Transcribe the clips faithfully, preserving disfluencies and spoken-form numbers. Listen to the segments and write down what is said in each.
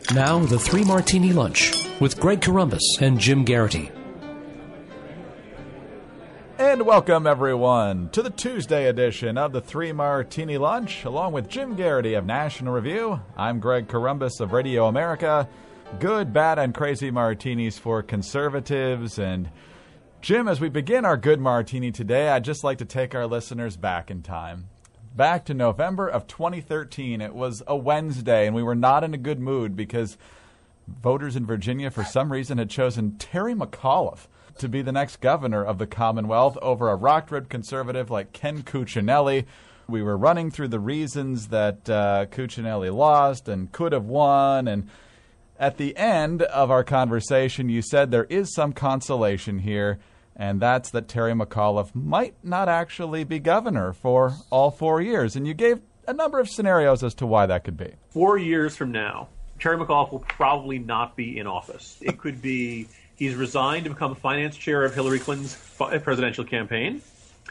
Now, the Three Martini Lunch with Greg Corombos and Jim Garrity. And welcome, everyone, to the Tuesday edition of the Three Martini Lunch, along with Jim Garrity of National Review. I'm Greg Corombos of Radio America. Good, bad, and crazy martinis for conservatives. And Jim, as we begin our good martini today, I'd just like to take our listeners back in time. Back to November of twenty thirteen. It was a Wednesday, and we were not in a good mood because voters in Virginia, for some reason, had chosen Terry McAuliffe to be the next governor of the Commonwealth over a rock-ribbed conservative like Ken Cuccinelli. We were running through the reasons that uh, Cuccinelli lost and could have won, and at the end of our conversation, you said there is some consolation here, and that's that Terry McAuliffe might not actually be governor for all four years. And you gave a number of scenarios as to why that could be. Four years from now, Terry McAuliffe will probably not be in office. It could be he's resigned to become finance chair of Hillary Clinton's presidential campaign.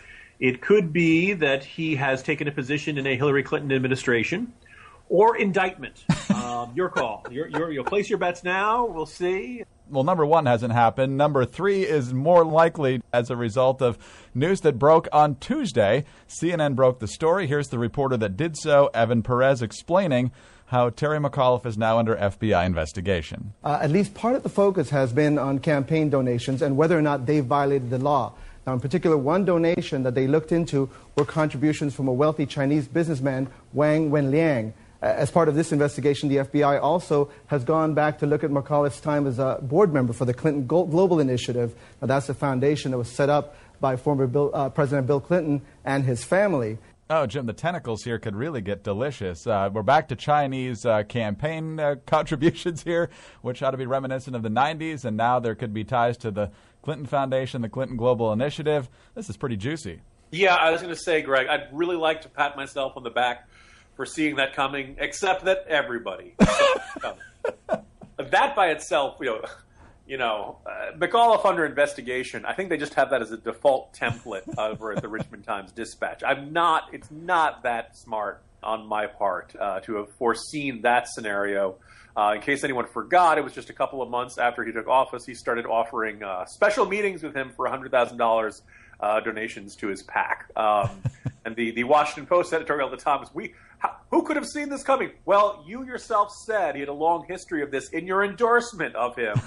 It could be that he has taken a position in a Hillary Clinton administration. Or indictment. Um, your call. You're, you're, you'll place your bets now. We'll see. Well, number one hasn't happened. Number three is more likely as a result of news that broke on Tuesday. C N N broke the story. Here's the reporter that did so, Evan Perez, explaining how Terry McAuliffe is now under F B I investigation. Uh, at least part of the focus has been on campaign donations and whether or not they violated the law. Now, in particular, one donation that they looked into were contributions from a wealthy Chinese businessman, Wang Wenliang. As part of this investigation, the F B I also has gone back to look at McAuliffe's time as a board member for the Clinton Global Initiative. Now, that's a foundation that was set up by former Bill, uh, President Bill Clinton and his family. Oh, Jim, the tentacles here could really get delicious. Uh, we're back to Chinese uh, campaign uh, contributions here, which ought to be reminiscent of the nineties, and now there could be ties to the Clinton Foundation, the Clinton Global Initiative. This is pretty juicy. Yeah, I was going to say, Greg, I'd really like to pat myself on the back for seeing that coming, except that everybody. That by itself, you know, you know, uh, McAuliffe under investigation, I think they just have that as a default template over at the Richmond Times-Dispatch. I'm not, it's not that smart on my part uh, to have foreseen that scenario. Uh, in case anyone forgot, it was just a couple of months after he took office, he started offering uh, special meetings with him for one hundred thousand dollars uh, donations to his PAC. Um, and the, the Washington Post editorial at the time was, we, how, who could have seen this coming? Well, you yourself said he had a long history of this in your endorsement of him.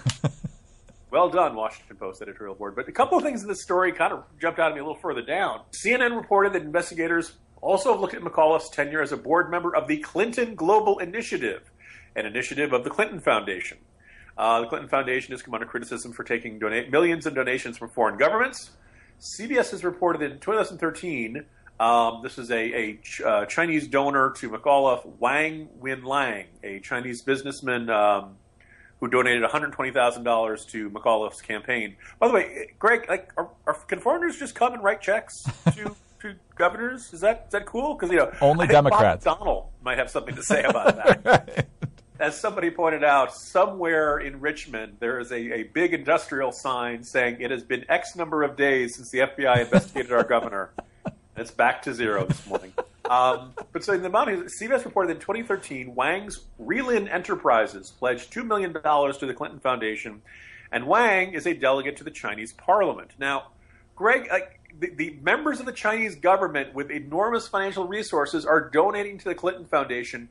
Well done, Washington Post editorial board. But a couple of things in this story kind of jumped out at me a little further down. C N N reported that investigators also have looked at McAuliffe's tenure as a board member of the Clinton Global Initiative, an initiative of the Clinton Foundation. Uh, the Clinton Foundation has come under criticism for taking donate millions in donations from foreign governments. C B S has reported that in twenty thirteen, um, this is a, a ch- uh, Chinese donor to McAuliffe, Wang Wenliang, a Chinese businessman um, who donated one hundred twenty thousand dollars to McAuliffe's campaign. By the way, Greg, like, are, are, can foreigners just come and write checks to, to governors? Is that is that cool? Because, you know, only I think Democrats. Bob Donald might have something to say about that. Right. As somebody pointed out, somewhere in Richmond, there is a, a big industrial sign saying it has been X number of days since the F B I investigated our governor. And it's back to zero this morning. Um, but so in the amount, C B S reported that in twenty thirteen, Wang's Relin Enterprises pledged two million dollars to the Clinton Foundation, and Wang is a delegate to the Chinese parliament. Now, Greg, like, the, the members of the Chinese government with enormous financial resources are donating to the Clinton Foundation.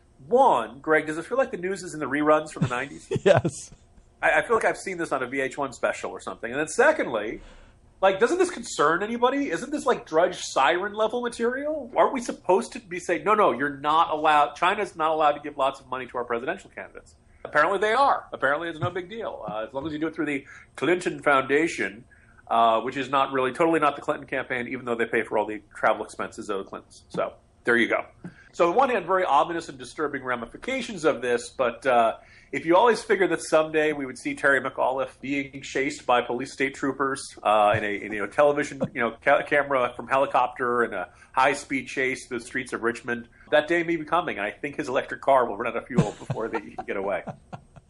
One, Greg, does it feel like the news is in the reruns from the nineties? Yes. I, I feel like I've seen this on a V H one special or something. And then secondly, like, doesn't this concern anybody? Isn't this like Drudge Siren level material? Aren't we supposed to be saying, no, no, you're not allowed, China's not allowed to give lots of money to our presidential candidates? Apparently they are. Apparently it's no big deal. Uh, as long as you do it through the Clinton Foundation, uh, which is not really, totally not the Clinton campaign, even though they pay for all the travel expenses of the Clintons. So there you go. So on one hand, very ominous and disturbing ramifications of this, but uh, if you always figured that someday we would see Terry McAuliffe being chased by police state troopers uh, in a in, you know, television you know ca- camera from helicopter in a high-speed chase through the streets of Richmond, that day may be coming, and I think his electric car will run out of fuel before they can get away.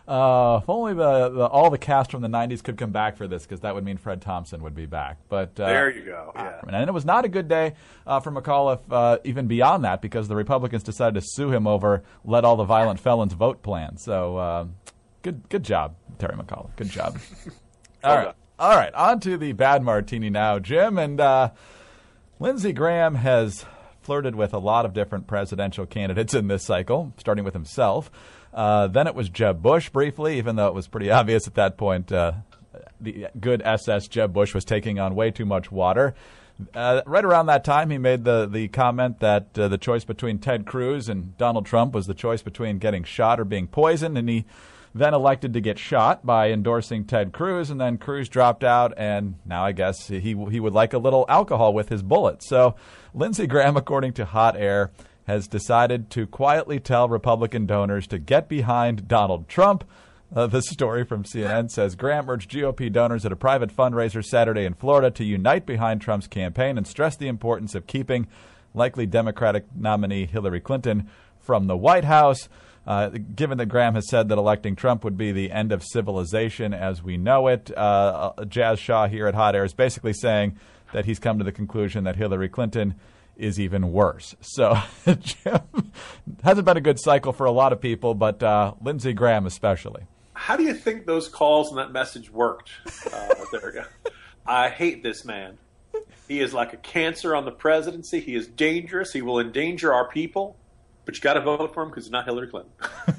Uh, if only the, the all the cast from the nineties could come back for this, because that would mean Fred Thompson would be back. But uh, there you go. Yeah. And it was not a good day uh, for McAuliffe, uh, even beyond that, because the Republicans decided to sue him over "let all the violent felons vote" plan. So uh, good, good job, Terry McAuliffe. Good job. all right, all right. On to the bad martini now, Jim. And uh, Lindsey Graham has flirted with a lot of different presidential candidates in this cycle, starting with himself. Uh, then it was Jeb Bush briefly, even though it was pretty obvious at that point uh, the good S S Jeb Bush was taking on way too much water. Uh, right around that time, he made the, the comment that uh, the choice between Ted Cruz and Donald Trump was the choice between getting shot or being poisoned, and he then elected to get shot by endorsing Ted Cruz, and then Cruz dropped out, and now I guess he he would like a little alcohol with his bullet. So Lindsey Graham, according to Hot Air, has decided to quietly tell Republican donors to get behind Donald Trump. Uh, the story from C N N says Graham urged G O P donors at a private fundraiser Saturday in Florida to unite behind Trump's campaign and stress the importance of keeping likely Democratic nominee Hillary Clinton from the White House. Uh, given that Graham has said that electing Trump would be the end of civilization as we know it, uh, Jazz Shaw here at Hot Air is basically saying that he's come to the conclusion that Hillary Clinton is even worse. So Jim, hasn't been a good cycle for a lot of people, but uh, Lindsey Graham especially. How do you think those calls and that message worked? Uh, there we go. I hate this man. He is like a cancer on the presidency. He is dangerous. He will endanger our people. But you got to vote for him because he's not Hillary Clinton.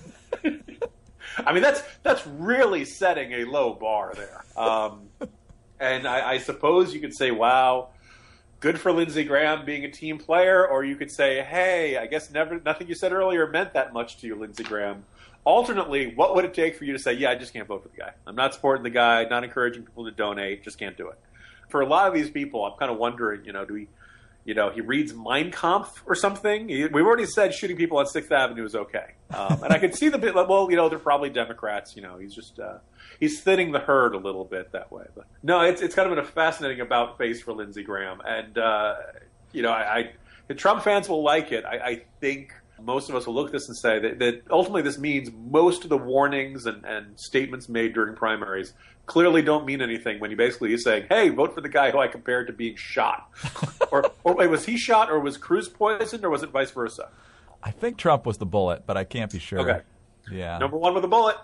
I mean, that's that's really setting a low bar there. Um, and I, I suppose you could say, wow, good for Lindsey Graham being a team player, or you could say, hey, I guess never nothing you said earlier meant that much to you, Lindsey Graham. Alternately, what would it take for you to say, yeah, I just can't vote for the guy. I'm not supporting the guy, not encouraging people to donate, just can't do it. For a lot of these people, I'm kind of wondering, you know, do we, you know, he reads Mein Kampf or something? He, we've already said shooting people on Sixth Avenue is okay. Um, and I could see the bit, well, you know, they're probably Democrats, you know, he's just, uh, he's thinning the herd a little bit that way. But no, it's it's kind of been a fascinating about face for Lindsey Graham. And, uh, you know, I, I the Trump fans will like it. I, I think most of us will look at this and say that, that ultimately this means most of the warnings and, and statements made during primaries clearly don't mean anything when you basically is saying, hey, vote for the guy who I compared to being shot. or, or wait, was he shot or was Cruz poisoned or was it vice versa? I think Trump was the bullet, but I can't be sure. Okay. Yeah. Number one with a bullet.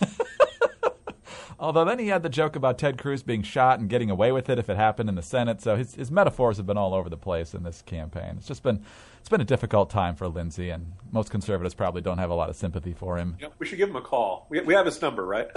Although then he had the joke about Ted Cruz being shot and getting away with it if it happened in the Senate. So his, his metaphors have been all over the place in this campaign. It's just been it's been a difficult time for Lindsey, and most conservatives probably don't have a lot of sympathy for him. You know, we should give him a call. We, we have his number, right?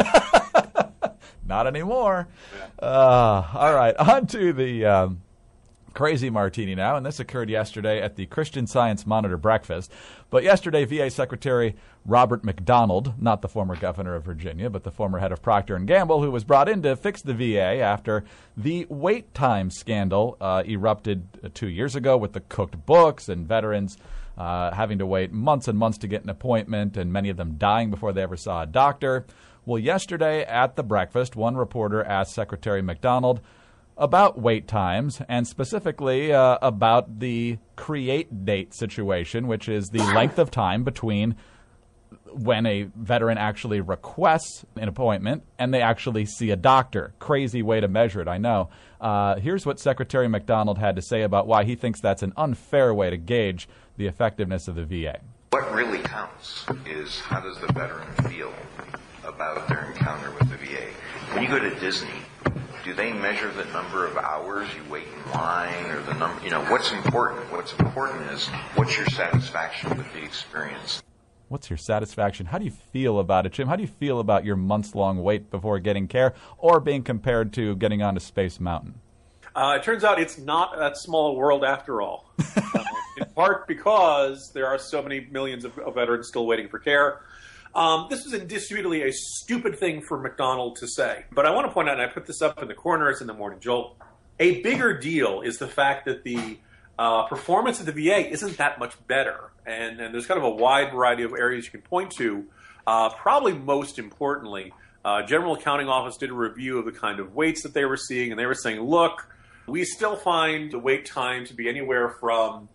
Not anymore. Yeah. Uh, all right, on to the um, crazy martini now, and this occurred yesterday at the Christian Science Monitor breakfast. But yesterday, V A Secretary Robert McDonald, not the former governor of Virginia, but the former head of Procter and Gamble, who was brought in to fix the V A after the wait time scandal uh, erupted uh, two years ago with the cooked books and veterans uh, having to wait months and months to get an appointment, and many of them dying before they ever saw a doctor. Well, yesterday at the breakfast, one reporter asked Secretary McDonald about wait times, and specifically uh, about the create date situation, which is the length of time between when a veteran actually requests an appointment and they actually see a doctor. Crazy way to measure it, I know. Uh, here's what Secretary McDonald had to say about why he thinks that's an unfair way to gauge the effectiveness of the V A. What really counts is how does the veteran feel about their encounter with the V A. When you go to Disney, do they measure the number of hours you wait in line, or the number, you know, what's important? What's important is what's your satisfaction with the experience? What's your satisfaction? How do you feel about it, Jim? How do you feel about your months-long wait before getting care, or being compared to getting onto Space Mountain? Uh, it turns out it's not that small a world after all. uh, in part because there are so many millions of, of veterans still waiting for care. Um, this was indisputably a stupid thing for McDonald to say. But I want to point out, and I put this up in the corners in the Morning Jolt, a bigger deal is the fact that the uh, performance of the V A isn't that much better. And, and there's kind of a wide variety of areas you can point to. Uh, probably most importantly, uh, General Accounting Office did a review of the kind of waits that they were seeing, and they were saying, look, we still find the wait time to be anywhere from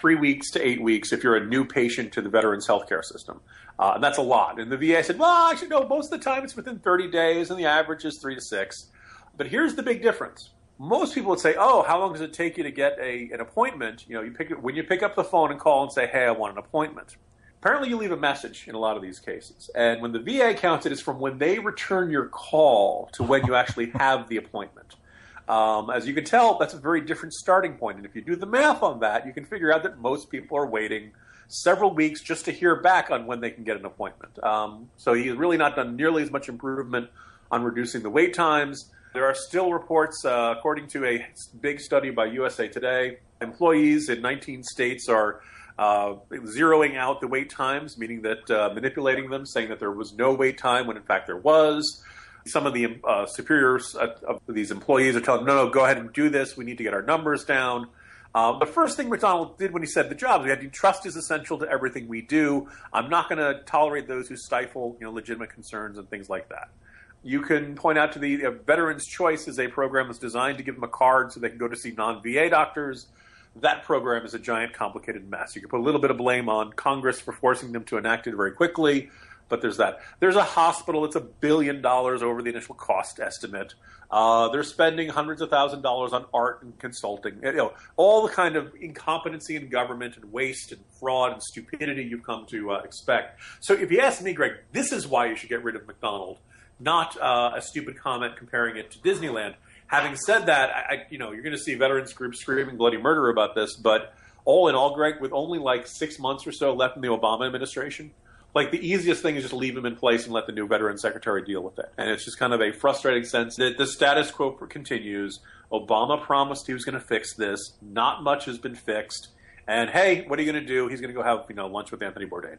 three weeks to eight weeks if you're a new patient to the veterans healthcare system. Uh, and that's a lot. And the V A said, well, actually, no, most of the time it's within thirty days, and the average is three to six. But here's the big difference. Most people would say, oh, how long does it take you to get a, an appointment? You know, you pick when you pick up the phone and call and say, hey, I want an appointment. Apparently, you leave a message in a lot of these cases. And when the V A counts it, it's from when they return your call to when you actually have the appointment. Um, as you can tell, that's a very different starting point. And if you do the math on that, you can figure out that most people are waiting several weeks just to hear back on when they can get an appointment. Um, so he's really not done nearly as much improvement on reducing the wait times. There are still reports, uh, according to a big study by U S A Today, employees in nineteen states are uh, zeroing out the wait times, meaning that uh, manipulating them, saying that there was no wait time when in fact there was. Some of the uh, superiors of these employees are telling them, no, no, go ahead and do this. We need to get our numbers down. Um, the first thing McDonald did when he said the job, we had to trust is essential to everything we do. I'm not going to tolerate those who stifle, you know, legitimate concerns and things like that. You can point out to the uh, Veterans Choice is a program that's designed to give them a card so they can go to see non-V A doctors. That program is a giant, complicated mess. You can put a little bit of blame on Congress for forcing them to enact it very quickly, but there's that. There's a hospital that's a billion dollars over the initial cost estimate. Uh, they're spending hundreds of thousand dollars on art and consulting. You know, all the kind of incompetency in government and waste and fraud and stupidity you've come to uh, expect. So if you ask me, Greg, this is why you should get rid of McDonald, not uh, a stupid comment comparing it to Disneyland. Having said that, I, I, you know, you're going to see veterans groups screaming bloody murder about this, but all in all, Greg, with only like six months or so left in the Obama administration, like the easiest thing is just leave him in place and let the new veteran secretary deal with it. And it's just kind of a frustrating sense that the status quo continues. Obama promised he was going to fix this. Not much has been fixed. And hey, what are you going to do? He's going to go have, you know, lunch with Anthony Bourdain.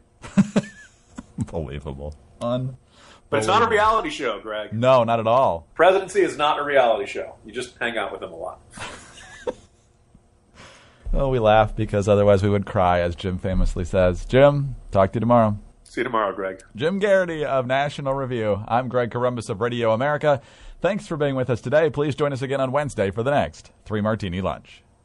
Unbelievable. Unbelievable. But it's not a reality show, Greg. No, not at all. Presidency is not a reality show. You just hang out with him a lot. Well, we laugh because otherwise we would cry, as Jim famously says. Jim, talk to you tomorrow. See you tomorrow, Greg. Jim Garrity of National Review. I'm Greg Corombos of Radio America. Thanks for being with us today. Please join us again on Wednesday for the next Three Martini Lunch.